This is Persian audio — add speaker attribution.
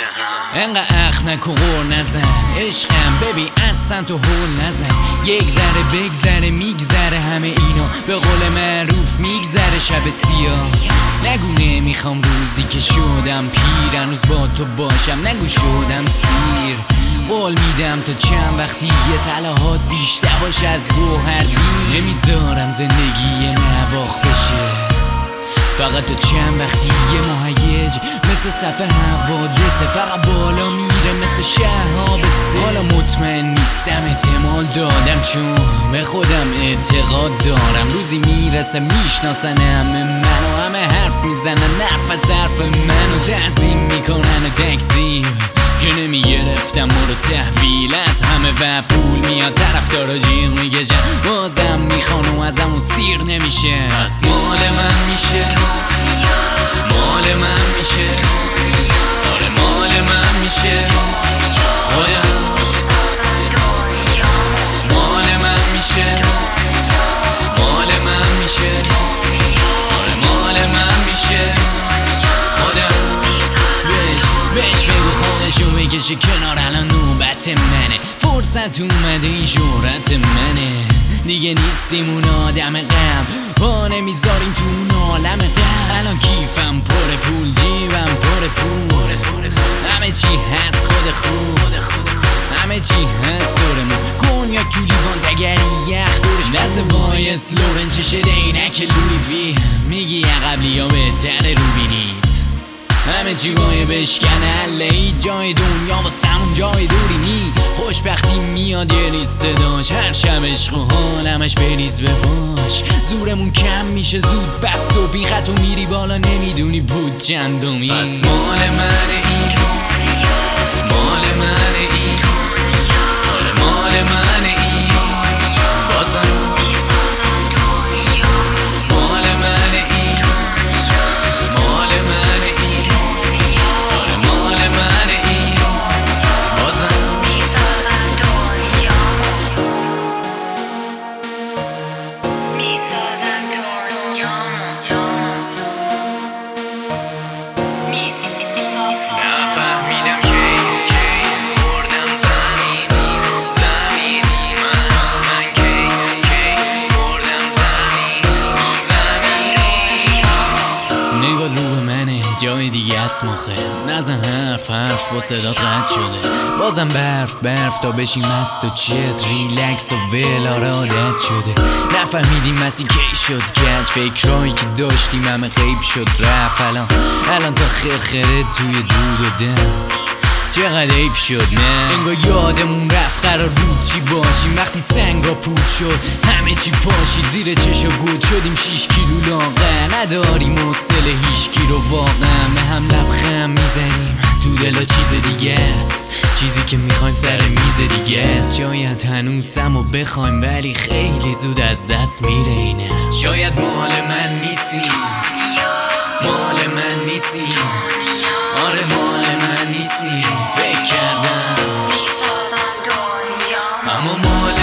Speaker 1: انقدر اخ نکن غور نزن عشقم ببین اصلا تو هول نزن یک ذره بگذره میگذره همه اینا به قول معروف میگذره شب سیاه نگو نمیخوام روزی که شدم پیر هنوز با تو باشم نگو شدم سیر قول میدم تا چند وقتی یه طلاهات بیشتر باش از گوهر نمیذارم زندگی نواخت بشه فقط تا چند وقتی یه مهیج مثل صفحه حوادثه فقط بالا میره مثل شهاب سه حالا مطمئن نیستم احتمال دادم چون به خودم اعتقاد دارم روزی میرسه میشناسن همه منو همه حرف میزنن حرف از حرف منو تعظیم میکنن و تکذیب که نمیگرفتم رو تحویل از همه و پول میاد طرفدارا جیغ میکشن بازم میخوان و ازمون سیر نمیشه پس مال من میشه مال من میشه آره مال من میشه خودم مال من میشه مال من میشه آره مال من میشه خودم بهش بگو خودشو بکشه کنار الان نوبت منه فرصت اومده این شهرت منه دیگه نیستیم اون آدم غم پا نمیذاریم تو اون عالم غم الان کیفم پر پول جیبم پر پول همه چی هست خود خوب همه چی هست دورمون کنیاک تو لیوان تگری یخ دورش دست بایست لورن چشه دینک لوی وی میگی قبلی ها بهتره رو بینید همه چی بای بشکنه لی جای دنیا با سمون جای دوری نی خوشبختی میاد یه ریز صداش هر شب عشق و حالمش بریز به باش زورمون کم میشه زود بست و بیخط و میری بالا نمیدونی بود چندمی پس مال منه این مال منه این آره مال منه این بازم مال منه این مال منه این آره مال منه این بازم
Speaker 2: میسازم دنیا میسازم دنیا
Speaker 1: نفهمیدم کی خوردم زمین من کی خوردم زمین نگاه رو به منه جای دیگه است ماخه نزن حرف با صدات قطع شده بازم برف تا بشیم مست و چت ریلکس و ولاره عادت شده نفهمیدیم مسیح کی شد کج فکرهایی که داشتیم همه غیب شد رفت الان تا خرخره توی دود و دم چقدر حیف شد نه انگار یادمون رفت قرار بود چی باشیم وقتی سنگ را پود شد همه چی پاشید زیر چشا گود شدیم 6 کیلو لاغر نداریم حوصله هیچکی رو واقعا به هم لبخند میزنیم تو دلا چیز دیگه است چیزی که میخوایم سر میز دیگه است شاید هنوزم و بخوایم ولی خیلی زود از دست میره اینه شاید مال من نیستی مال من نیستی آره مال من نیستی فکر کردم
Speaker 2: میسازم دنیا
Speaker 1: اما مال